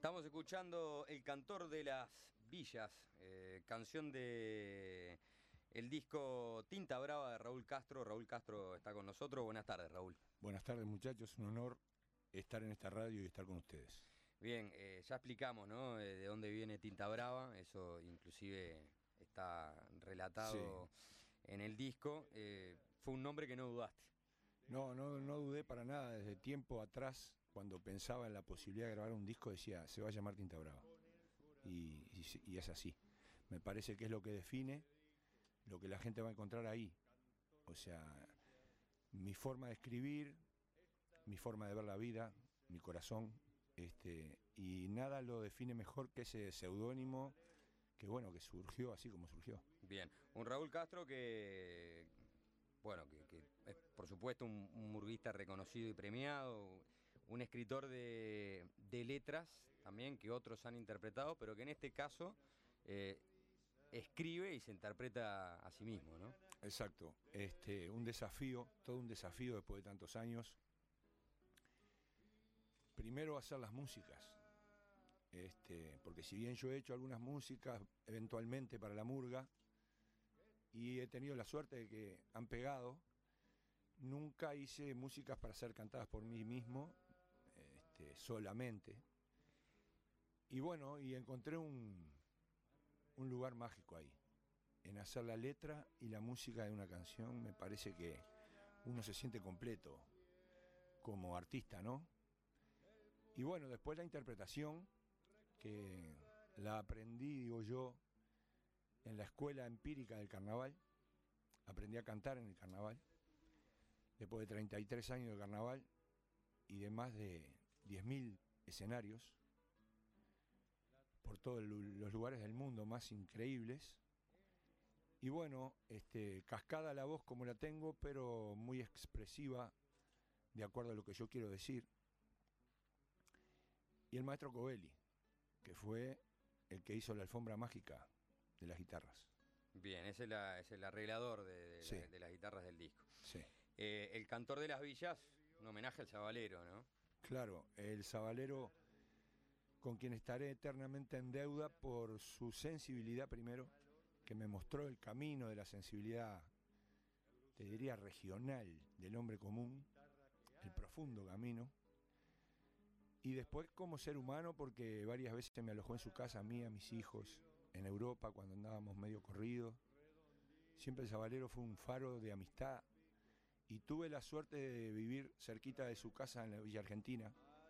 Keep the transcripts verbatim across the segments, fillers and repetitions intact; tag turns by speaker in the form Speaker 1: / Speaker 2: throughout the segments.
Speaker 1: Estamos escuchando El Cantor de las Villas, eh, canción de el disco Tinta Brava de Raúl Castro. Raúl Castro está con nosotros. Buenas tardes, Raúl.
Speaker 2: Buenas tardes, muchachos. Un honor estar en esta radio y estar con ustedes.
Speaker 1: Bien, eh, ya explicamos, ¿no?, eh, de dónde viene Tinta Brava. Eso inclusive está relatado sí. en el disco. Eh, fue un nombre que no dudaste.
Speaker 2: No, no, no dudé para nada. Desde tiempo atrás, cuando pensaba en la posibilidad de grabar un disco, decía, se va a llamar Tinta Brava. Y, y, y es así. Me parece que es lo que define lo que la gente va a encontrar ahí. O sea, mi forma de escribir, mi forma de ver la vida, mi corazón, este, y nada lo define mejor que ese seudónimo que, bueno, que surgió así como surgió.
Speaker 1: Bien, un Raúl Castro que, bueno, que, que es por supuesto un, un murguista reconocido y premiado, un escritor de, de letras también que otros han interpretado, pero que en este caso eh, escribe y se interpreta a sí mismo, ¿no?
Speaker 2: Exacto, este, un desafío, todo un desafío después de tantos años. Primero hacer las músicas, este, porque si bien yo he hecho algunas músicas eventualmente para la murga y he tenido la suerte de que han pegado, nunca hice músicas para ser cantadas por mí mismo, este, solamente. Y bueno, y encontré un, un lugar mágico ahí, en hacer la letra y la música de una canción. Me parece que uno se siente completo como artista, ¿no? Y bueno, después la interpretación, que la aprendí, digo yo, en la escuela empírica del carnaval. Aprendí a cantar en el carnaval, después de treinta y tres años de carnaval y de más de diez mil escenarios por todos los lugares del mundo más increíbles. Y bueno, este, cascada la voz como la tengo, pero muy expresiva, de acuerdo a lo que yo quiero decir. Y el maestro Covelli, que fue el que hizo la alfombra mágica de las guitarras.
Speaker 1: Bien, es el, es el arreglador de, de,
Speaker 2: sí.
Speaker 1: la, de las guitarras del disco.
Speaker 2: Sí.
Speaker 1: Eh, el Cantor de las Villas, un homenaje al Sabalero, ¿no?
Speaker 2: Claro, el Sabalero, con quien estaré eternamente en deuda por su sensibilidad primero, que me mostró el camino de la sensibilidad, te diría regional, del hombre común, el profundo camino. Y después como ser humano, porque varias veces me alojó en su casa, a mí, a mis hijos, en Europa, cuando andábamos medio corridos. Siempre el Sabalero fue un faro de amistad y tuve la suerte de vivir cerquita de su casa en la Villa Argentina,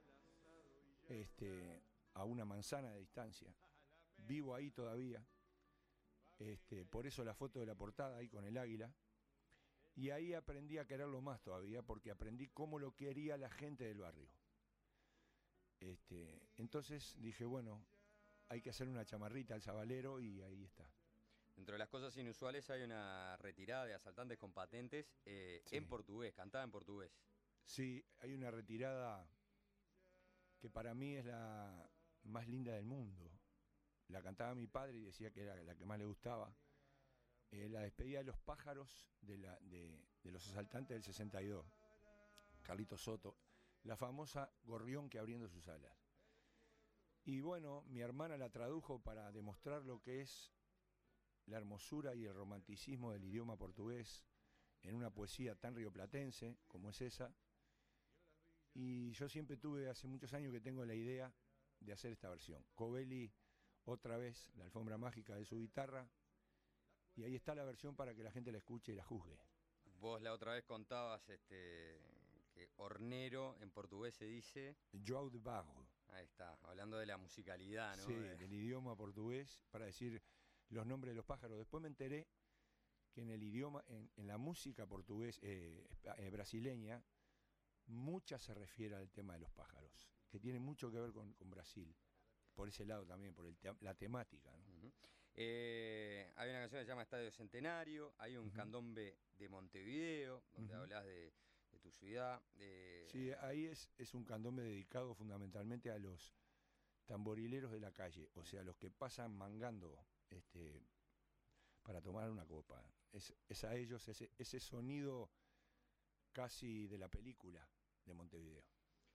Speaker 2: este, a una manzana de distancia. Vivo ahí todavía, este, por eso la foto de la portada ahí con el águila. Y ahí aprendí a quererlo más todavía, porque aprendí cómo lo quería la gente del barrio. Este, entonces dije, bueno, hay que hacer una chamarrita al Sabalero y ahí está.
Speaker 1: Dentro de las cosas inusuales hay una retirada de asaltantes con patentes eh,
Speaker 2: sí.
Speaker 1: en portugués, cantada en portugués.
Speaker 2: Sí, hay una retirada que para mí es la más linda del mundo. La cantaba mi padre y decía que era la que más le gustaba. Eh, la despedida de los pájaros de, la, de, de los asaltantes del sesenta y dos. Carlito Soto. La famosa Gorrión que abriendo sus alas. Y bueno, mi hermana la tradujo para demostrar lo que es la hermosura y el romanticismo del idioma portugués en una poesía tan rioplatense como es esa. Y yo siempre tuve, hace muchos años que tengo la idea de hacer esta versión. Covelli, otra vez, la alfombra mágica de su guitarra, y ahí está la versión para que la gente la escuche y la juzgue.
Speaker 1: Vos la otra vez contabas este, que hornero en portugués se dice...
Speaker 2: João de Barro.
Speaker 1: Ahí está, hablando de la musicalidad, ¿no?
Speaker 2: Sí,
Speaker 1: de...
Speaker 2: del idioma portugués, para decir los nombres de los pájaros. Después me enteré que en el idioma, en, en la música portugués, eh, eh, brasileña, mucha se refiere al tema de los pájaros, que tiene mucho que ver con, con Brasil, por ese lado también, por el te la temática, ¿no?
Speaker 1: Uh-huh. eh, hay una canción que se llama Estadio Centenario, hay un
Speaker 2: uh-huh.
Speaker 1: candombe de Montevideo, donde uh-huh. hablas de, de tu ciudad. De...
Speaker 2: Sí, ahí es, es un candombe dedicado fundamentalmente a los tamborileros de la calle, o sea, los que pasan mangando este, para tomar una copa. Es, es a ellos ese, ese sonido casi de la película de Montevideo.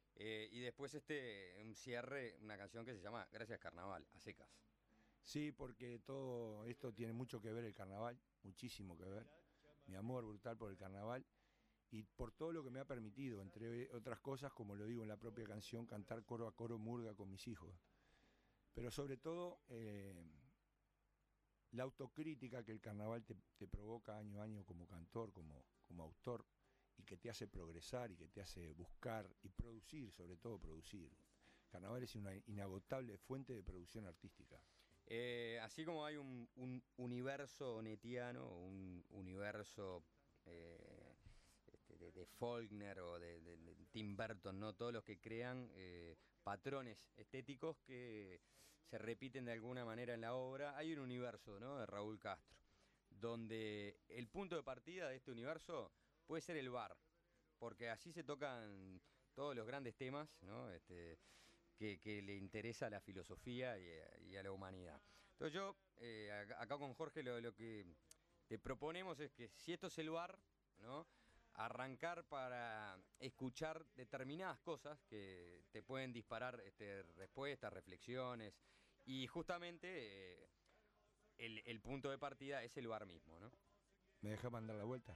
Speaker 1: Eh, y después este, un cierre, una canción que se llama Gracias Carnaval, a secas.
Speaker 2: Sí, porque todo esto tiene mucho que ver el carnaval, muchísimo que ver. Mi amor brutal por el carnaval y por todo lo que me ha permitido, entre otras cosas, como lo digo en la propia canción, cantar coro a coro murga con mis hijos. Pero sobre todo, eh, la autocrítica que el carnaval te, te provoca año a año como cantor, como, como autor, y que te hace progresar y que te hace buscar y producir, sobre todo producir. Carnaval es una inagotable fuente de producción artística.
Speaker 1: Eh, así como hay un, un universo netiano, un universo eh, este, de, de Faulkner o de, de, de Tim Burton, ¿no? Todos los que crean eh, patrones estéticos que se repiten de alguna manera en la obra. Hay un universo, ¿no? De Raúl Castro, donde el punto de partida de este universo puede ser el bar, porque allí se tocan todos los grandes temas, ¿no? Este, que, que le interesa a la filosofía y a, y a la humanidad. Entonces yo, eh, acá, acá con Jorge, lo, lo que te proponemos es que si esto es el bar, ¿no? Arrancar para escuchar determinadas cosas que te pueden disparar este, respuestas, reflexiones, y justamente eh, el, el punto de partida es el bar mismo, ¿no?
Speaker 2: ¿Me deja mandar la vuelta?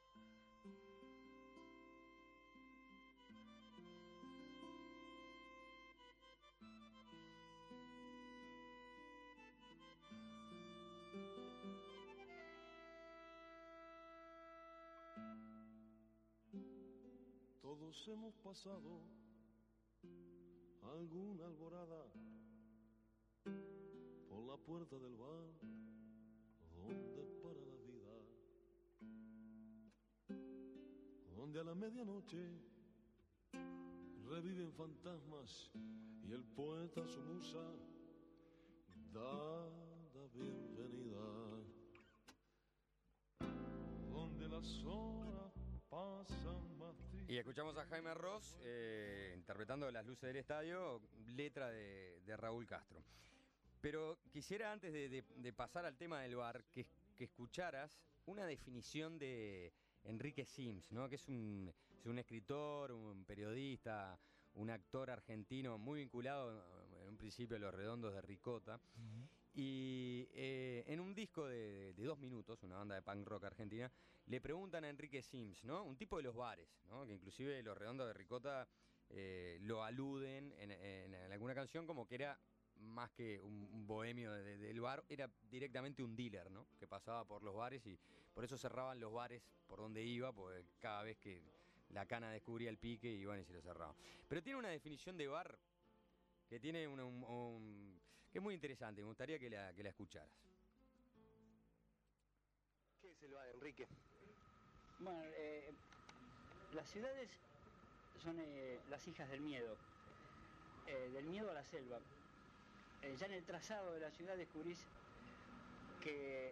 Speaker 3: Todos hemos pasado alguna alborada por la puerta del bar donde para la vida, donde a la medianoche reviven fantasmas y el poeta su musa da la bienvenida, donde las horas pasan más tristes.
Speaker 1: Y escuchamos a Jaime Ross eh, interpretando Las luces del estadio, letra de, de Raúl Castro. Pero quisiera antes de, de, de pasar al tema del bar, que, que escucharas una definición de Enrique Sims, ¿no? Que es un, es un escritor, un periodista, un actor argentino muy vinculado en un principio a Los Redondos de Ricota. Uh-huh. Y eh, en un disco de, de dos minutos, una banda de punk rock argentina, le preguntan a Enrique Sims, ¿no? Un tipo de los bares, ¿no? Que inclusive Los Redondos de Ricota eh, lo aluden en, en, en alguna canción como que era más que un, un bohemio de, de, del bar, era directamente un dealer, ¿no? Que pasaba por los bares y por eso cerraban los bares por donde iba, porque cada vez que la cana descubría el pique iban y se lo cerraban. Pero tiene una definición de bar que tiene un, un, un que es muy interesante, me gustaría que la, que la escucharas.
Speaker 4: ¿Qué es el bar, Enrique?
Speaker 5: Bueno, eh, las ciudades son eh, las hijas del miedo, eh, del miedo a la selva. Eh, ya en el trazado de la ciudad descubrís que,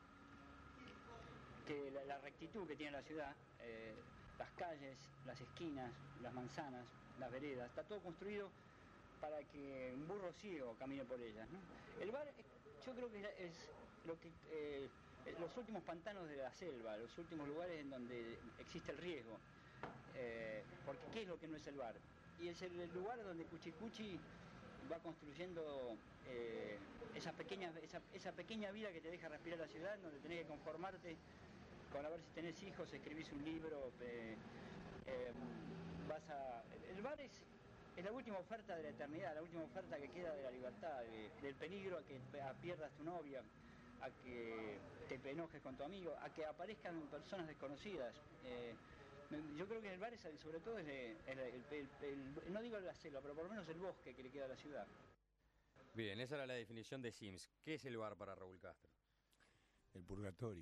Speaker 5: que la, la rectitud que tiene la ciudad, eh, las calles, las esquinas, las manzanas, las veredas, está todo construido para que un burro ciego camine por ellas, ¿no? El bar, yo creo que es lo que eh, los últimos pantanos de la selva, los últimos lugares en donde existe el riesgo. Eh, porque ¿qué es lo que no es el bar? Y es el, el lugar donde Cuchicuchi va construyendo eh, esa, pequeña, esa, esa pequeña vida que te deja respirar la ciudad, donde tenés que conformarte con a ver si tenés hijos, escribís un libro, eh, eh, vas a... El bar es, es la última oferta de la eternidad, la última oferta que queda de la libertad, de, del peligro a que a pierdas tu novia, a que te enojes con tu amigo, a que aparezcan personas desconocidas. Eh, yo creo que en el bar es, sobre todo es el, el, el, el, el, no digo la selva, pero por lo menos el bosque que le queda a la ciudad.
Speaker 1: Bien, esa era la definición de Sims. ¿Qué es el bar para Raúl Castro?
Speaker 2: El purgatorio.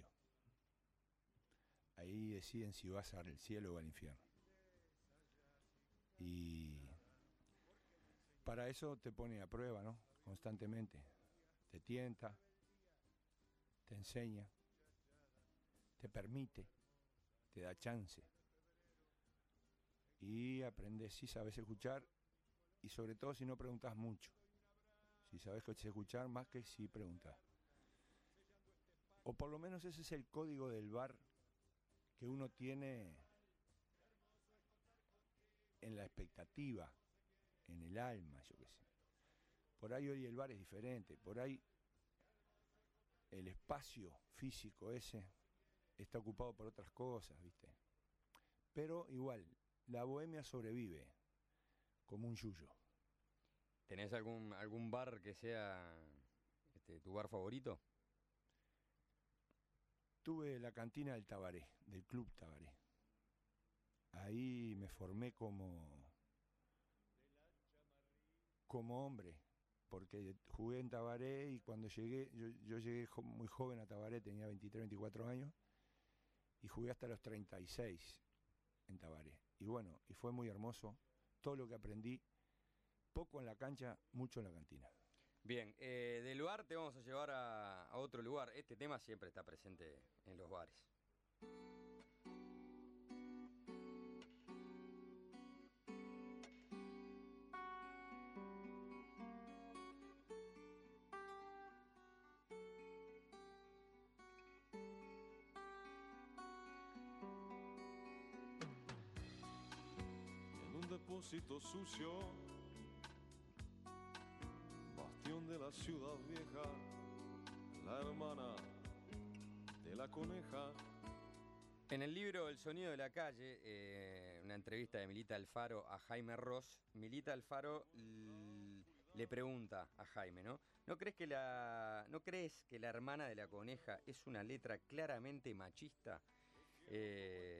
Speaker 2: Ahí deciden si vas al cielo o al infierno. Y para eso te pone a prueba, ¿no? Constantemente. Te tienta, te enseña, te permite, te da chance. Y aprendes si sabes escuchar y sobre todo si no preguntas mucho. Si sabes escuchar más que si preguntas. O por lo menos ese es el código del bar que uno tiene en la expectativa, en el alma, yo qué sé. Por ahí hoy el bar es diferente, por ahí el espacio físico ese está ocupado por otras cosas, ¿viste? Pero igual, la bohemia sobrevive como un yuyo.
Speaker 1: ¿Tenés algún, algún bar que sea este, tu bar favorito?
Speaker 2: Tuve la cantina del Tabaré, del Club Tabaré. Ahí me formé como, como hombre, porque jugué en Tabaré y cuando llegué, yo, yo llegué jo- muy joven a Tabaré, tenía veintitrés, veinticuatro años, y jugué hasta los treinta y seis en Tabaré. Y bueno, y fue muy hermoso todo lo que aprendí, poco en la cancha, mucho en la cantina.
Speaker 1: Bien, eh, del bar te vamos a llevar a, a otro lugar. Este tema siempre está presente en los bares.
Speaker 3: En un depósito sucio, bastión de la ciudad vieja, la hermana de la coneja.
Speaker 1: En el libro El sonido de la calle, eh, una entrevista de Milita Alfaro a Jaime Ross, Milita Alfaro l- le pregunta a Jaime, ¿no? ¿No crees que la, ¿no crees que la hermana de la coneja es una letra claramente machista? Eh,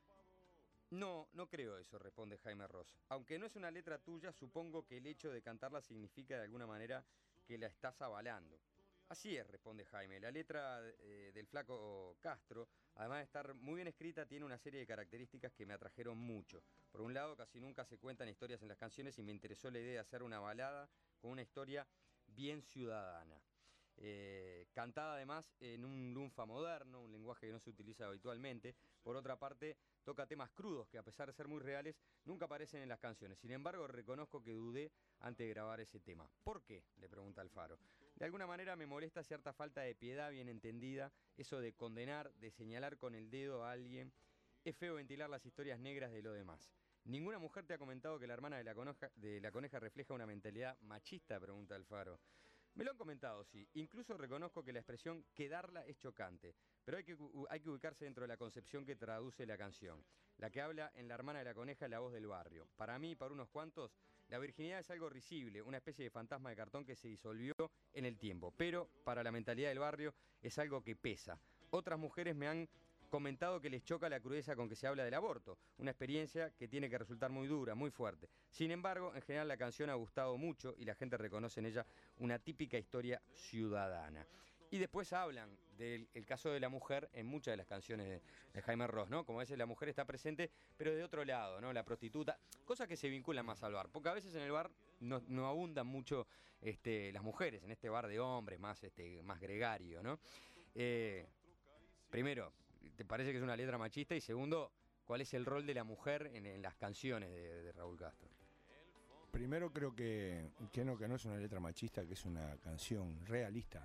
Speaker 1: no, no creo eso, responde Jaime Ross. Aunque no es una letra tuya, supongo que el hecho de cantarla significa de alguna manera que la estás avalando. Así es, responde Jaime. La letra eh, del flaco Castro, además de estar muy bien escrita, tiene una serie de características que me atrajeron mucho. Por un lado, casi nunca se cuentan historias en las canciones y me interesó la idea de hacer una balada con una historia bien ciudadana. Eh, cantada además en un lunfa moderno, un lenguaje que no se utiliza habitualmente. Por otra parte, toca temas crudos que a pesar de ser muy reales, nunca aparecen en las canciones. Sin embargo, reconozco que dudé antes de grabar ese tema. ¿Por qué?, le pregunta Alfaro. De alguna manera me molesta cierta falta de piedad bien entendida, eso de condenar, de señalar con el dedo a alguien. Es feo ventilar las historias negras de lo demás. ¿Ninguna mujer te ha comentado que la hermana de la, coneja, de la coneja refleja una mentalidad machista?, pregunta Alfaro. Me lo han comentado, sí. Incluso reconozco que la expresión quedarla es chocante, pero hay que, hay que ubicarse dentro de la concepción que traduce la canción. La que habla en La hermana de la coneja es la voz del barrio. Para mí y para unos cuantos, la virginidad es algo risible, una especie de fantasma de cartón que se disolvió en el tiempo, pero para la mentalidad del barrio es algo que pesa. Otras mujeres me han comentado que les choca la crudeza con que se habla del aborto, una experiencia que tiene que resultar muy dura, muy fuerte. Sin embargo, en general la canción ha gustado mucho y la gente reconoce en ella una típica historia ciudadana. Y después hablan del el caso de la mujer en muchas de las canciones de, de Jaime Ross, ¿no? Como a veces la mujer está presente, pero de otro lado, ¿no? La prostituta, cosas que se vinculan más al bar, porque a veces en el bar no, no abundan mucho este, las mujeres, en este bar de hombres más, este, más gregario, ¿no? Eh, primero, ¿te parece que es una letra machista? Y segundo, ¿cuál es el rol de la mujer en, en las canciones de, de Raúl Castro?
Speaker 2: Primero creo que, que no, que no es una letra machista, que es una canción realista.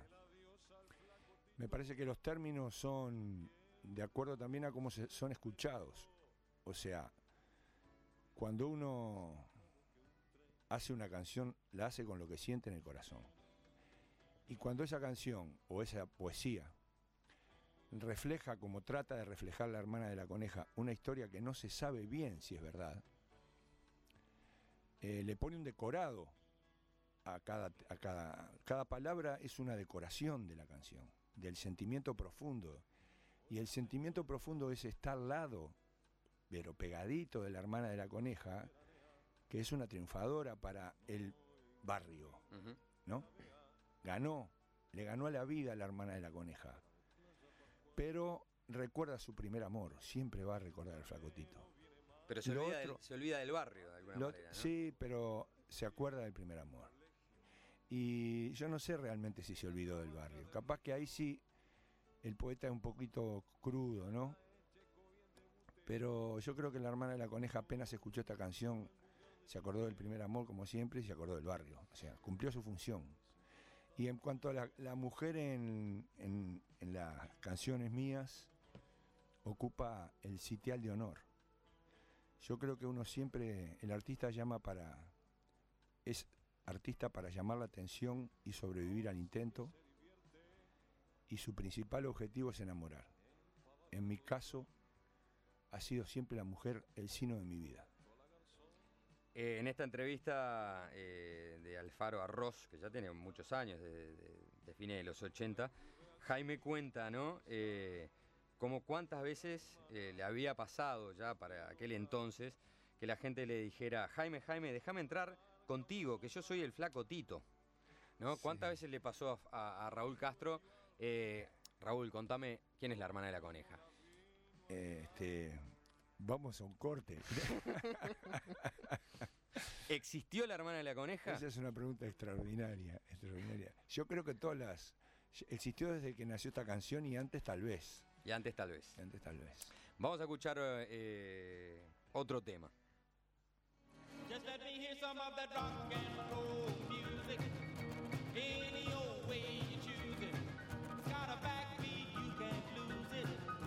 Speaker 2: Me parece que los términos son de acuerdo también a cómo se, son escuchados. O sea, cuando uno hace una canción, la hace con lo que siente en el corazón. Y cuando esa canción o esa poesía refleja, como trata de reflejar La hermana de la coneja, una historia que no se sabe bien si es verdad, eh, le pone un decorado a cada, a cada, cada palabra es una decoración de la canción, del sentimiento profundo. Y el sentimiento profundo es estar al lado, pero pegadito de La hermana de la coneja, que es una triunfadora para el barrio,
Speaker 1: Uh-huh.
Speaker 2: ¿no? Ganó, le ganó a la vida a La hermana de la coneja. Pero recuerda su primer amor, siempre va a recordar al flacotito.
Speaker 1: Pero se
Speaker 2: Lo
Speaker 1: olvida,
Speaker 2: otro-
Speaker 1: del, se olvida del barrio, de alguna
Speaker 2: Lo-
Speaker 1: manera, ¿no?
Speaker 2: Sí, pero se acuerda del primer amor. Y yo no sé realmente si se olvidó del barrio. Capaz que ahí sí el poeta es un poquito crudo, ¿no? Pero yo creo que La hermana de la coneja apenas escuchó esta canción, se acordó del primer amor como siempre y se acordó del barrio. O sea, cumplió su función. Y en cuanto a la, la mujer en, en, en las canciones mías, ocupa el sitial de honor. Yo creo que uno siempre, el artista llama para, es artista para llamar la atención y sobrevivir al intento, y su principal objetivo es enamorar. En mi caso, ha sido siempre la mujer el sino de mi vida.
Speaker 1: Eh, en esta entrevista eh, de Alfaro Arroz, que ya tiene muchos años, de, de, de fines de los ochenta, Jaime cuenta, ¿no? Eh, como cuántas veces eh, le había pasado ya para aquel entonces que la gente le dijera: Jaime, Jaime, déjame entrar contigo, que yo soy el flaco Tito, ¿no? Sí. ¿Cuántas veces le pasó a, a, a Raúl Castro? Eh, Raúl, contame, ¿quién es la hermana de la coneja?
Speaker 2: Este, vamos a un corte.
Speaker 1: ¿Existió la hermana de la coneja?
Speaker 2: Esa es una pregunta extraordinaria, extraordinaria. Yo creo que todas las... Existió desde que nació esta canción y antes tal vez.
Speaker 1: Y antes tal vez.
Speaker 2: Y antes tal vez.
Speaker 1: Vamos a escuchar eh, otro tema. Just let me hear some of that rock and roll music. Any old way you choose it. It's got a backbeat, you can't lose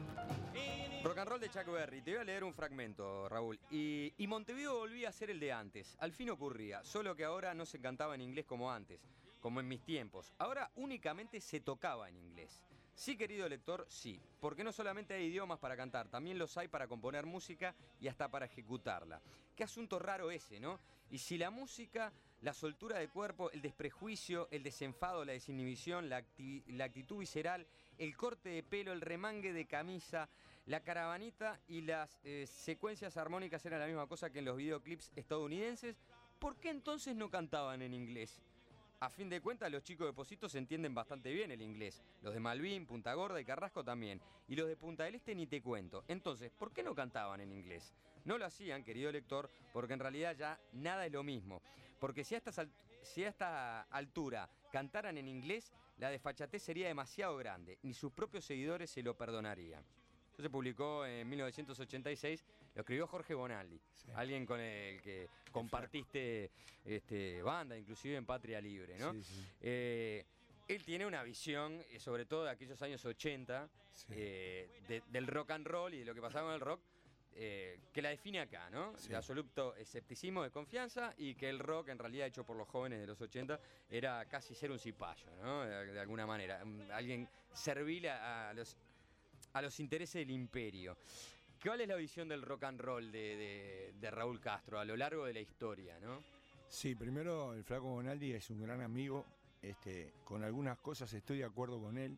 Speaker 1: it. Rock and roll de Chuck Berry. Te voy a leer un fragmento, Raúl. Y, y Montevideo volvía a ser el de antes. Al fin ocurría, solo que ahora no se cantaba en inglés como antes, como en mis tiempos. Ahora únicamente se tocaba en inglés. Sí, querido lector, sí, porque no solamente hay idiomas para cantar, también los hay para componer música y hasta para ejecutarla. Qué asunto raro ese, ¿no? Y si la música, la soltura de cuerpo, el desprejuicio, el desenfado, la desinhibición, la, acti- la actitud visceral, el corte de pelo, el remangue de camisa, la caravanita y las eh, secuencias armónicas eran la misma cosa que en los videoclips estadounidenses, ¿por qué entonces no cantaban en inglés? A fin de cuentas, los chicos de Positos entienden bastante bien el inglés. Los de Malvin, Punta Gorda y Carrasco también. Y los de Punta del Este ni te cuento. Entonces, ¿por qué no cantaban en inglés? No lo hacían, querido lector, porque en realidad ya nada es lo mismo. Porque si a, estas alt- si a esta altura cantaran en inglés, la desfachatez sería demasiado grande. Ni sus propios seguidores se lo perdonarían. Esto se publicó en mil novecientos ochenta y seis, lo escribió Jorge Bonaldi, sí. Alguien con el que compartiste este, banda, inclusive en Patria Libre, ¿no? Sí, sí. Eh, él tiene una visión, sobre todo de aquellos años ochenta, sí. eh, de, del rock and roll y de lo que pasaba con el rock, eh, que la define acá, ¿no? Sí. De absoluto escepticismo, de confianza, y que el rock, en realidad hecho por los jóvenes de los ochenta, era casi ser un cipayo, ¿no? De, de alguna manera, alguien servil a, a los... a los intereses del imperio. ¿Cuál es la visión del rock and roll de, de, de Raúl Castro a lo largo de la historia, no?
Speaker 2: Sí, primero el Flaco Bonaldi es un gran amigo, este, con algunas cosas estoy de acuerdo con él,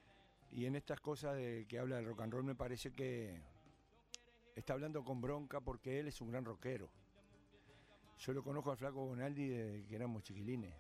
Speaker 2: y en estas cosas de que habla del rock and roll me parece que está hablando con bronca porque él es un gran rockero. Yo lo conozco al Flaco Bonaldi desde que éramos chiquilines.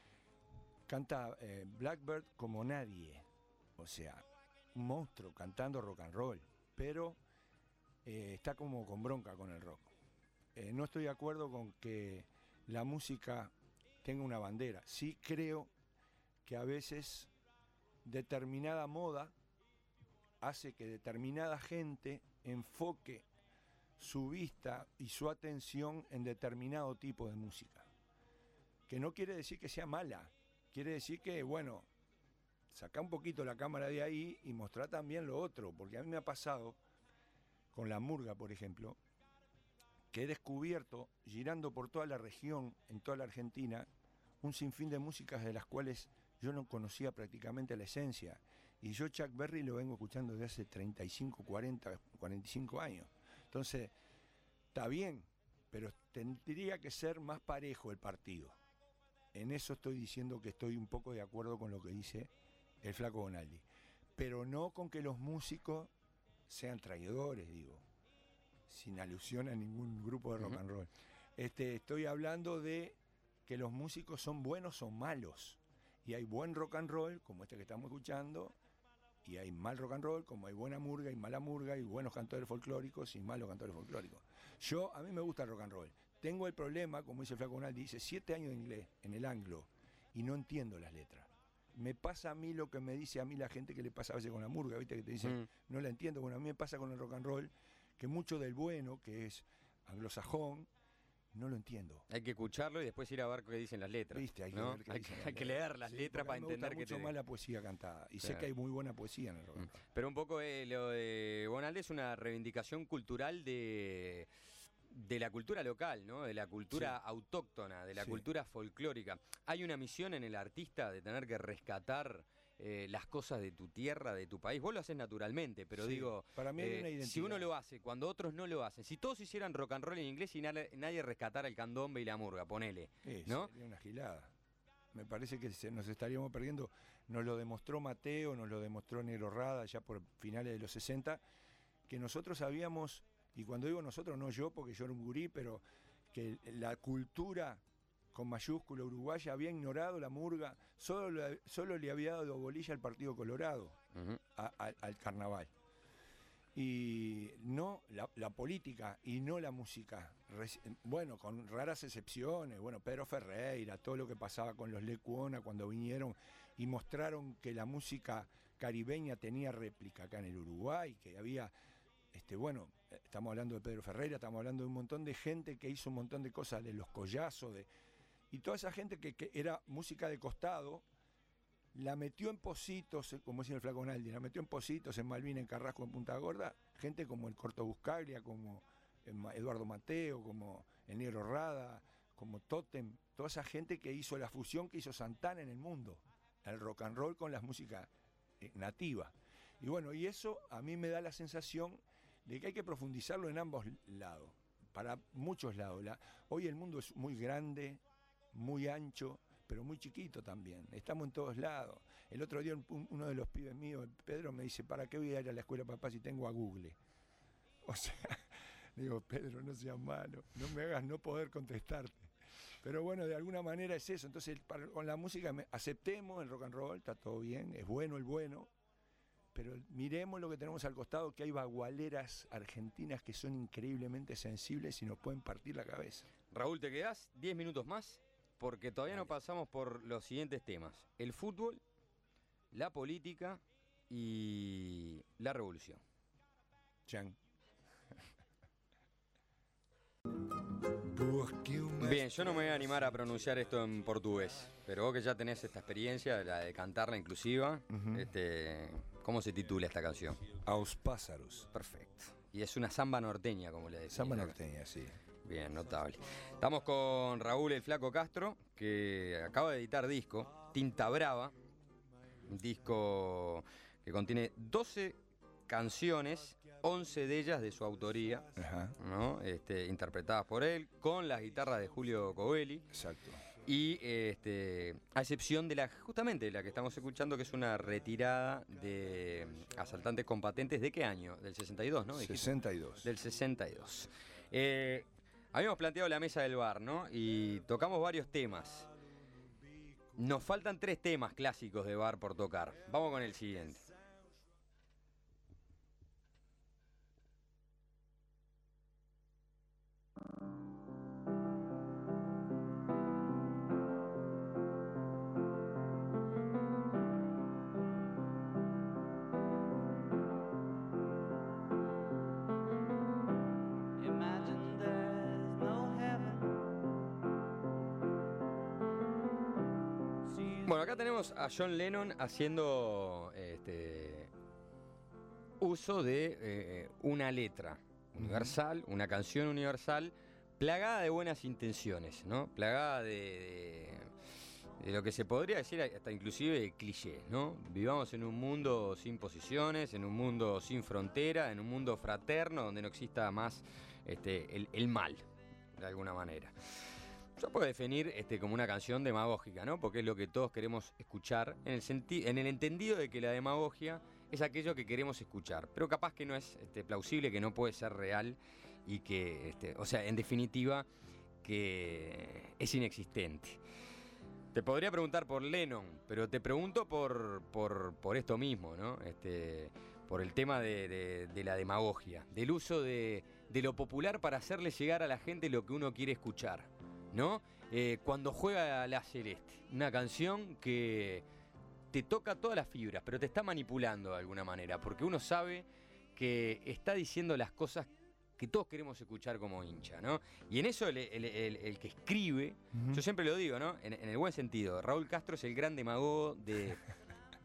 Speaker 2: Canta eh, Blackbird como nadie, o sea, un monstruo cantando rock and roll, pero eh, está como con bronca con el rock. Eh, no estoy de acuerdo con que la música tenga una bandera. Sí creo que a veces determinada moda hace que determinada gente enfoque su vista y su atención en determinado tipo de música. Que no quiere decir que sea mala, quiere decir que, bueno, saca un poquito la cámara de ahí y mostrar también lo otro, porque a mí me ha pasado con la murga, por ejemplo, que he descubierto, girando por toda la región, en toda la Argentina, un sinfín de músicas de las cuales yo no conocía prácticamente la esencia. Y yo Chuck Berry lo vengo escuchando desde hace treinta y cinco, cuarenta, cuarenta y cinco años. Entonces, está bien, pero tendría que ser más parejo el partido. En eso estoy diciendo que estoy un poco de acuerdo con lo que dice el Flaco Bonaldi, pero no con que los músicos sean traidores, digo, sin alusión a ningún grupo de rock uh-huh. and roll. Este, estoy hablando de que los músicos son buenos o malos, y hay buen rock and roll, como este que estamos escuchando, y hay mal rock and roll, como hay buena murga y mala murga, y buenos cantores folclóricos y malos cantores folclóricos. Yo, a mí me gusta el rock and roll. Tengo el problema, como dice el Flaco Bonaldi, dice siete años de inglés en el anglo, y no entiendo las letras. Me pasa a mí lo que me dice a mí la gente que le pasa a veces con la murga, ¿viste? Que te dicen, mm. no la entiendo. Bueno, a mí me pasa con el rock and roll, que mucho del bueno, que es anglosajón, no lo entiendo.
Speaker 1: Hay que escucharlo y después ir a ver qué dicen las letras.
Speaker 2: ¿Viste? Hay que,
Speaker 1: ¿no?
Speaker 2: ver qué
Speaker 1: hay,
Speaker 2: dicen
Speaker 1: que,
Speaker 2: las
Speaker 1: hay que leer las
Speaker 2: sí,
Speaker 1: letras para entender que
Speaker 2: me gusta mucho
Speaker 1: te...
Speaker 2: más la poesía cantada. Y claro. sé que hay muy buena poesía en el rock and roll.
Speaker 1: Pero un poco eh, lo de Bonaldi es una reivindicación cultural de... de la cultura local, ¿no? De la cultura sí. autóctona, de la sí. cultura folclórica. Hay una misión en el artista de tener que rescatar eh, las cosas de tu tierra, de tu país. Vos lo haces naturalmente, pero sí. digo,
Speaker 2: para mí hay
Speaker 1: eh,
Speaker 2: una identidad.
Speaker 1: Si uno lo hace, cuando otros no lo hacen, si todos hicieran rock and roll en inglés y nadie, nadie rescatara el candombe y la murga, ponele,
Speaker 2: sí,
Speaker 1: ¿no?
Speaker 2: Sería una gilada. Me parece que se, nos estaríamos perdiendo. Nos lo demostró Mateo, nos lo demostró Negro Rada ya por finales de los sesenta, que nosotros habíamos, y cuando digo nosotros, no yo, porque yo era un gurí, pero que la cultura con mayúscula uruguaya había ignorado la murga, solo, solo le había dado bolilla al Partido Colorado, uh-huh. a, a, al carnaval. Y no la, la política y no la música. Bueno, con raras excepciones, bueno, Pedro Ferreira, todo lo que pasaba con los Lecuona cuando vinieron y mostraron que la música caribeña tenía réplica acá en el Uruguay, que había, este, bueno, estamos hablando de Pedro Ferreira, estamos hablando de un montón de gente que hizo un montón de cosas, de los Collazos, de, y toda esa gente que, que era música de costado, la metió en Pocitos, como decía el Flaco Naldi, la metió en Pocitos, en Malvina, en Carrasco, en Punta Gorda, gente como el Corto Buscaglia, como Eduardo Mateo, como el Negro Rada, como Totem, toda esa gente que hizo la fusión que hizo Santana en el mundo, el rock and roll con las músicas eh, nativas. Y bueno, y eso a mí me da la sensación de que hay que profundizarlo en ambos lados, para muchos lados. La, hoy el mundo es muy grande, muy ancho, pero muy chiquito también, estamos en todos lados. El otro día un, uno de los pibes míos, Pedro, me dice, ¿para qué voy a ir a la escuela, papá, si tengo a Google? O sea, digo, Pedro, no seas malo, no me hagas no poder contestarte. Pero bueno, de alguna manera es eso. Entonces, para, con la música, me, aceptemos el rock and roll, está todo bien, es bueno el bueno, pero miremos lo que tenemos al costado, que hay bagualeras argentinas que son increíblemente sensibles y nos pueden partir la cabeza.
Speaker 1: Raúl, ¿te quedás diez minutos más? Porque todavía no pasamos por los siguientes temas: el fútbol, la política y la revolución.
Speaker 2: Chan.
Speaker 1: Bien, yo no me voy a animar a pronunciar esto en portugués, pero vos que ya tenés esta experiencia, la de cantarla inclusiva, uh-huh. este, ¿cómo se titula esta canción?
Speaker 2: Aos pájaros.
Speaker 1: Perfecto. Y es una samba norteña, como le decía.
Speaker 2: Samba norteña, sí.
Speaker 1: Bien, notable. Estamos con Raúl el Flaco Castro, que acaba de editar disco, Tinta Brava, un disco que contiene doce canciones, once de ellas de su autoría,
Speaker 2: Ajá.
Speaker 1: ¿no? Este, interpretadas por él, con las guitarras de Julio Covelli.
Speaker 2: Exacto.
Speaker 1: Y este, a excepción de la, justamente de la que estamos escuchando, que es una retirada de Asaltantes con Patentes, ¿de qué año? Del sesenta y dos, ¿no?
Speaker 2: sesenta y dos.
Speaker 1: Del sesenta y dos. Eh, habíamos planteado la mesa del bar, ¿no? Y tocamos varios temas. Nos faltan tres temas clásicos de bar por tocar. Vamos con el siguiente. Bueno, acá tenemos a John Lennon haciendo este, uso de eh, una letra universal, uh-huh. una canción universal, plagada de buenas intenciones, ¿no? Plagada de, de, de lo que se podría decir hasta inclusive de clichés, ¿no? Vivamos en un mundo sin posiciones, en un mundo sin frontera, en un mundo fraterno donde no exista más este, el, el mal, de alguna manera. Yo puedo definir este, como una canción demagógica, ¿no? Porque es lo que todos queremos escuchar, en el, senti- en el entendido de que la demagogia es aquello que queremos escuchar, pero capaz que no es este, plausible, que no puede ser real y que, este, o sea, en definitiva, que es inexistente. Te podría preguntar por Lennon, pero te pregunto por, por, por esto mismo, ¿no? Este, por el tema de, de, de la demagogia, del uso de, de lo popular para hacerle llegar a la gente lo que uno quiere escuchar, ¿no? Eh, cuando juega La Celeste, una canción que te toca todas las fibras, pero te está manipulando de alguna manera, porque uno sabe que está diciendo las cosas que todos queremos escuchar como hincha, ¿no? Y en eso el, el, el, el que escribe, uh-huh. yo siempre lo digo, ¿no? En, en el buen sentido, Raúl Castro es el gran demagogo de,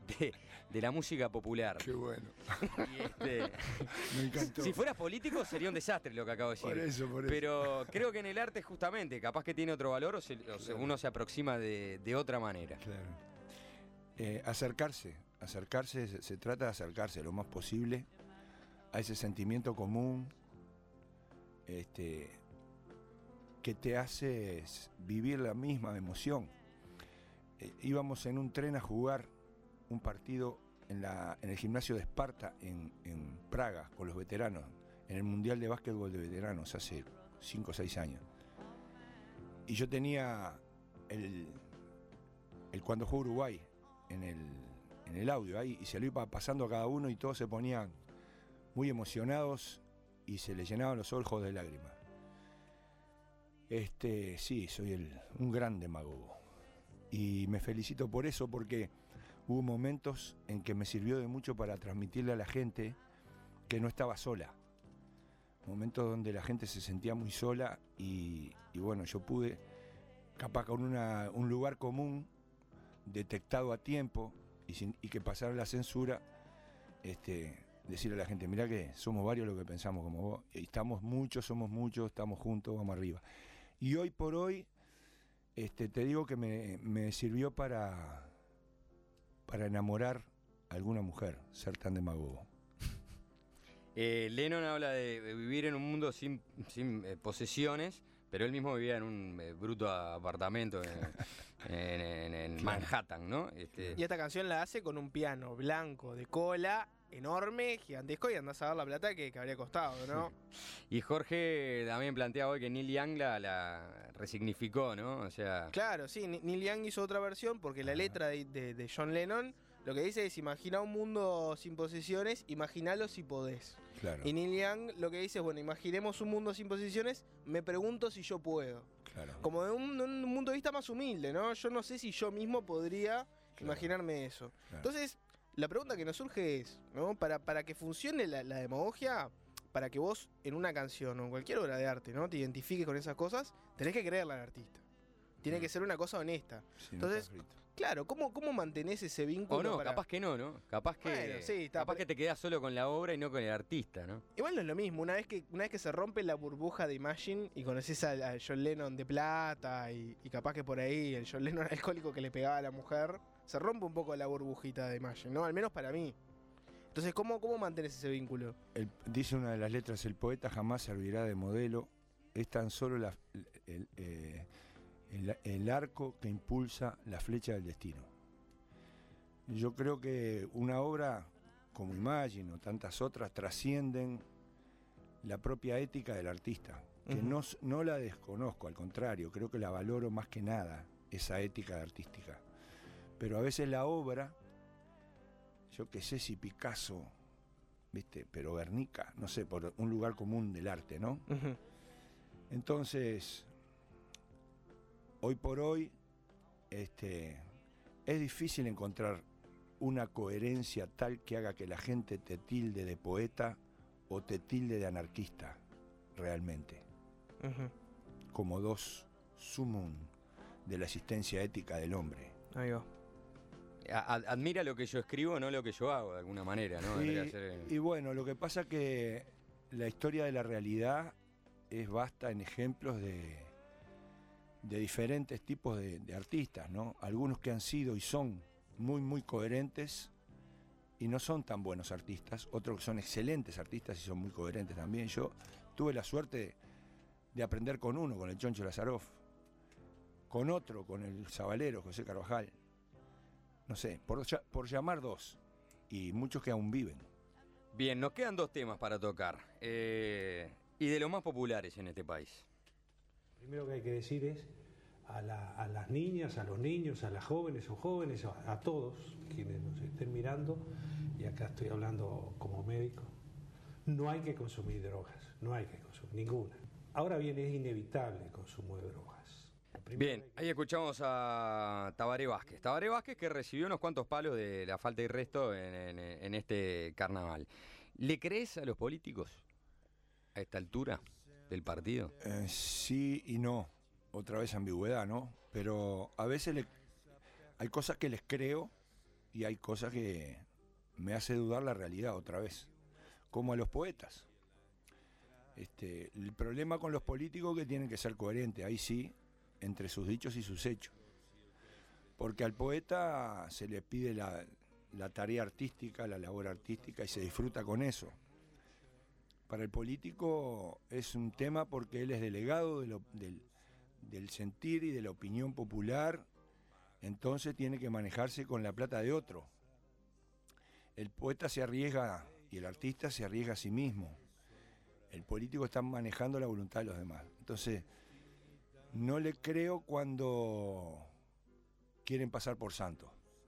Speaker 1: de, de la música popular.
Speaker 2: Qué bueno.
Speaker 1: Y este,
Speaker 2: Me encantó.
Speaker 1: si fueras político sería un desastre lo que acabo de decir.
Speaker 2: Por eso, por eso.
Speaker 1: Pero creo que en el arte justamente, capaz que tiene otro valor o, se, o se, uno se aproxima de, de otra manera.
Speaker 2: Claro. Eh, acercarse, acercarse, se, se trata de acercarse lo más posible a ese sentimiento común, este, que te hace vivir la misma emoción. Eh, íbamos en un tren a jugar un partido en, la, en el gimnasio de Esparta en, en Praga con los veteranos, en el Mundial de Básquetbol de Veteranos hace cinco o seis años. Y yo tenía el, el cuando jugó Uruguay en el, en el audio ahí, y se lo iba pasando a cada uno y todos se ponían muy emocionados y se les llenaban los ojos de lágrimas. Este, sí, soy el, un gran demagogo. Y me felicito por eso, porque hubo momentos en que me sirvió de mucho para transmitirle a la gente que no estaba sola. Momentos donde la gente se sentía muy sola y, y bueno, yo pude, capaz con una, un lugar común, detectado a tiempo y, sin, y que pasara la censura, este, decirle a la gente, mirá que somos varios los que pensamos como vos, y estamos muchos, somos muchos, estamos juntos, vamos arriba. Y hoy por hoy, este, te digo que me, me sirvió para, para enamorar a alguna mujer, ser tan demagogo.
Speaker 1: Eh, Lennon habla de, de vivir en un mundo sin, sin eh, posesiones, pero él mismo vivía en un eh, bruto apartamento en, en, en, en claro. Manhattan, ¿no? Este...
Speaker 6: Y esta canción la hace con un piano blanco de cola, enorme, gigantesco, y andás a ver la plata que, que habría costado, ¿no?
Speaker 1: Y Jorge también planteaba hoy que Neil Young la, la resignificó, ¿no? O sea...
Speaker 6: Claro, sí, Neil Young hizo otra versión porque la letra de, de, de John Lennon lo que dice es: imagina un mundo sin posesiones, imaginalo si podés.
Speaker 2: Claro.
Speaker 6: Y Neil Young lo que dice es: bueno, imaginemos un mundo sin posesiones, me pregunto si yo puedo.
Speaker 2: Claro.
Speaker 6: Como de un, de un punto de vista más humilde, ¿no? Yo no sé si yo mismo podría claro. imaginarme eso. Claro. Entonces, la pregunta que nos surge es, ¿no? Para, para que funcione la, la demagogia, para que vos en una canción o en cualquier obra de arte, ¿no?, te identifiques con esas cosas, tenés que creerle al artista. Tiene que ser una cosa honesta.
Speaker 2: Sí,
Speaker 6: entonces,
Speaker 2: no
Speaker 6: claro, ¿cómo, ¿cómo mantenés ese vínculo?
Speaker 1: O no,
Speaker 6: para...
Speaker 1: capaz que no, ¿no? Capaz que,
Speaker 6: bueno, sí, está,
Speaker 1: capaz
Speaker 6: pero...
Speaker 1: que te quedás solo con la obra y no con el artista, ¿no?
Speaker 6: Igual no es lo mismo. Una vez que, una vez que se rompe la burbuja de Imagine y conoces al, al John Lennon de plata y, y capaz que por ahí el John Lennon alcohólico que le pegaba a la mujer, se rompe un poco la burbujita de Imagine, ¿no? Al menos para mí. Entonces, ¿cómo, cómo mantenés ese vínculo?
Speaker 2: El, dice una de las letras: el poeta jamás servirá de modelo, es tan solo la, el, eh, el, el arco que impulsa la flecha del destino. Yo creo que una obra como Imagine o tantas otras trascienden la propia ética del artista, que uh-huh. no, no la desconozco, al contrario, creo que la valoro más que nada, esa ética artística. Pero a veces la obra, yo qué sé si Picasso, ¿viste? Pero Guernica, no sé, por un lugar común del arte, ¿no? Uh-huh. Entonces, hoy por hoy, este, es difícil encontrar una coherencia tal que haga que la gente te tilde de poeta o te tilde de anarquista, realmente. Uh-huh. Como dos sumum de la existencia ética del hombre.
Speaker 6: Ahí va.
Speaker 1: Admira lo que yo escribo, no lo que yo hago, de alguna manera, ¿no?
Speaker 2: Y,
Speaker 1: ser...
Speaker 2: y bueno, lo que pasa que la historia de la realidad es vasta en ejemplos de, de diferentes tipos de, de artistas, ¿no? Algunos que han sido y son muy, muy coherentes y no son tan buenos artistas, otros que son excelentes artistas y son muy coherentes también. Yo tuve la suerte de, de aprender con uno, con el Choncho Lazaroff, con otro, con el Zabalero, José Carvajal. No sé, por, por llamar dos, y muchos que aún viven.
Speaker 1: Bien, nos quedan dos temas para tocar, eh, y de los más populares en este país.
Speaker 7: Primero que hay que decir es a, la, a las niñas, a los niños, a las jóvenes o jóvenes, a, a todos quienes nos estén mirando, y acá estoy hablando como médico, no hay que consumir drogas, no hay que consumir ninguna. Ahora bien, es inevitable el consumo de drogas.
Speaker 1: Bien, ahí escuchamos a Tabaré Vázquez. Tabaré Vázquez, que recibió unos cuantos palos de la falta y resto en, en, en este carnaval. ¿Le crees a los políticos a esta altura del partido?
Speaker 2: Eh, sí y no. Otra vez ambigüedad, ¿no? Pero a veces le, hay cosas que les creo y hay cosas que me hace dudar la realidad otra vez, como a los poetas. Este, el problema con los políticos es que tienen que ser coherentes, ahí sí, entre sus dichos y sus hechos. Porque al poeta se le pide la, la tarea artística, la labor artística, y se disfruta con eso. Para el político es un tema porque él es delegado de lo, del, del sentir y de la opinión popular, entonces tiene que manejarse con la plata de otro. El poeta se arriesga y el artista se arriesga a sí mismo. El político está manejando la voluntad de los demás. Entonces, no le creo cuando quieren pasar por santos.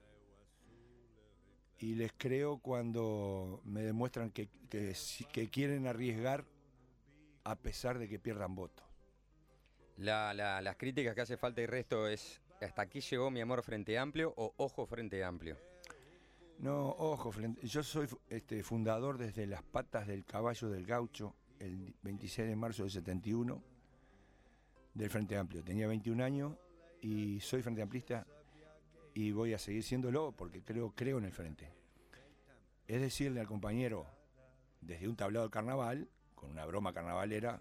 Speaker 2: Y les creo cuando me demuestran que, que, que quieren arriesgar a pesar de que pierdan votos.
Speaker 1: La, la, las críticas que hace falta y resto es: ¿hasta aquí llegó mi amor Frente Amplio o ojo Frente Amplio?
Speaker 2: No, ojo, frente, yo soy este, fundador desde las patas del caballo del gaucho, el veintiséis de marzo del setenta y uno, del Frente Amplio. Tenía veintiún años y soy frente amplista y voy a seguir siéndolo porque creo, creo en el frente. Es decirle al compañero, desde un tablado de carnaval, con una broma carnavalera,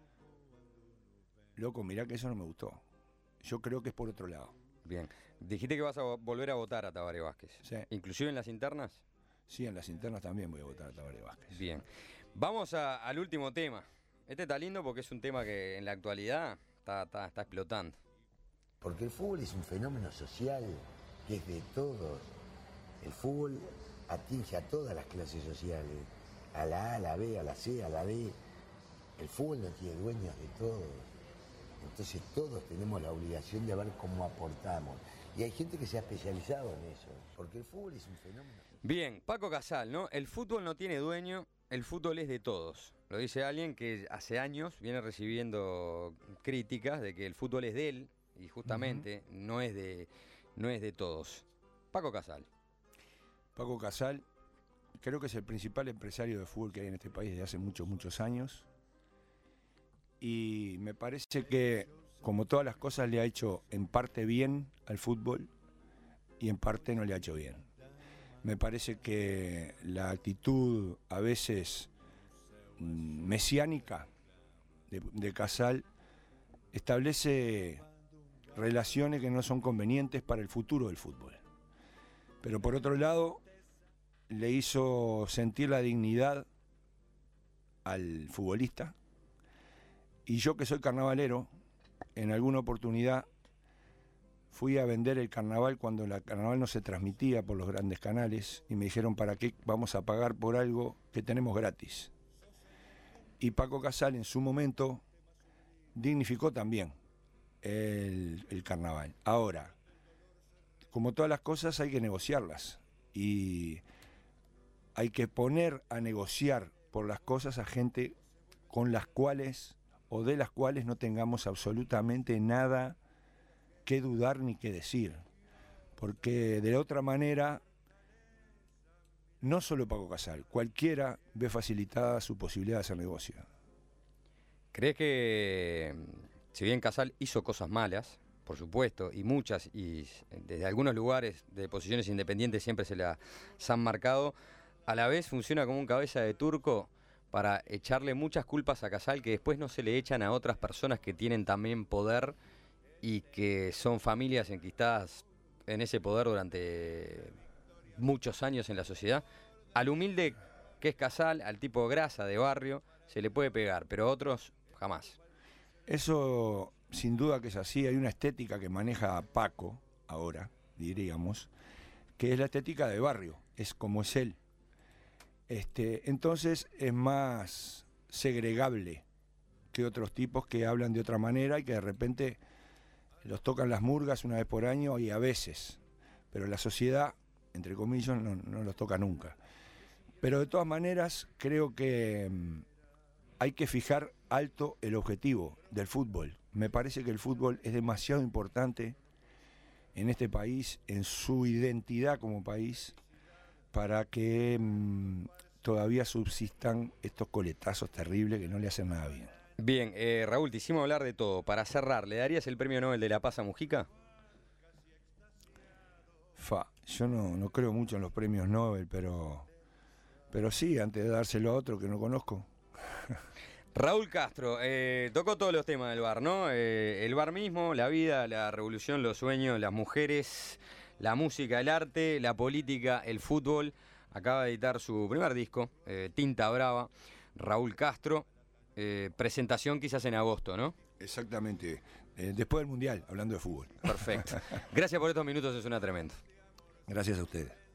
Speaker 2: loco, mirá que eso no me gustó. Yo creo que es por otro lado.
Speaker 1: Bien. Dijiste que vas a volver a votar a Tabaré Vázquez.
Speaker 2: Sí.
Speaker 1: ¿Inclusive en las internas?
Speaker 2: Sí, en las internas también voy a votar a Tabaré Vázquez.
Speaker 1: Bien. Vamos a, al último tema. Este está lindo porque es un tema que en la actualidad está, está, está explotando.
Speaker 8: Porque el fútbol es un fenómeno social que es de todos. El fútbol atinge a todas las clases sociales, a la A, a la B, a la C, a la D. El fútbol no tiene dueños de todos. Entonces todos tenemos la obligación de ver cómo aportamos. Y hay gente que se ha especializado en eso, porque el fútbol es un fenómeno.
Speaker 1: Bien, Paco Casal, ¿no? El fútbol no tiene dueño, el fútbol es de todos. Lo dice alguien que hace años viene recibiendo críticas de que el fútbol es de él y justamente uh-huh. no es de, no es de todos. Paco Casal.
Speaker 2: Paco Casal, creo que es el principal empresario de fútbol que hay en este país desde hace muchos, muchos años. Y me parece que, como todas las cosas, le ha hecho en parte bien al fútbol y en parte no le ha hecho bien. Me parece que la actitud a veces mesiánica de, de Casal establece relaciones que no son convenientes para el futuro del fútbol. Pero por otro lado, le hizo sentir la dignidad al futbolista. Y yo, que soy carnavalero, en alguna oportunidad fui a vender el carnaval cuando el carnaval no se transmitía por los grandes canales y me dijeron, ¿para qué vamos a pagar por algo que tenemos gratis? Y Paco Casal en su momento dignificó también el, el carnaval. Ahora, como todas las cosas, hay que negociarlas y hay que poner a negociar por las cosas a gente con las cuales o de las cuales no tengamos absolutamente nada que dudar ni que decir. Porque de la otra manera, no solo Paco Casal, cualquiera ve facilitada su posibilidad de hacer negocio.
Speaker 1: ¿Crees que, si bien Casal hizo cosas malas, por supuesto, y muchas, y desde algunos lugares de posiciones independientes siempre se las han marcado, a la vez funciona como un cabeza de turco para echarle muchas culpas a Casal que después no se le echan a otras personas que tienen también poder y que son familias enquistadas en ese poder durante muchos años en la sociedad? Al humilde que es Casal, al tipo grasa de barrio, se le puede pegar, pero a otros jamás.
Speaker 2: Eso sin duda que es así. Hay una estética que maneja Paco ahora, diríamos, que es la estética de barrio, es como es él. Este, entonces es más segregable que otros tipos que hablan de otra manera y que de repente los tocan las murgas una vez por año y a veces, pero la sociedad, entre comillas, no, no los toca nunca. Pero de todas maneras creo que mmm, hay que fijar alto el objetivo del fútbol. Me parece que el fútbol es demasiado importante en este país, en su identidad como país, para que mmm, todavía subsistan estos coletazos terribles que no le hacen nada bien.
Speaker 1: Bien, eh, Raúl, te hicimos hablar de todo. Para cerrar, ¿le darías el premio Nobel de la Paz a Mujica?
Speaker 2: Fa, yo no, no creo mucho en los premios Nobel, pero, pero sí, antes de dárselo a otro que no conozco.
Speaker 1: Raúl Castro, eh, tocó todos los temas del bar, ¿no? Eh, el bar mismo, la vida, la revolución, los sueños, las mujeres, la música, el arte, la política, el fútbol. Acaba de editar su primer disco, eh, Tinta Brava, Raúl Castro. Eh, presentación quizás en agosto, ¿no?
Speaker 2: Exactamente. Eh, después del Mundial, hablando de fútbol.
Speaker 1: Perfecto. Gracias por estos minutos, es una tremenda.
Speaker 2: Gracias a ustedes.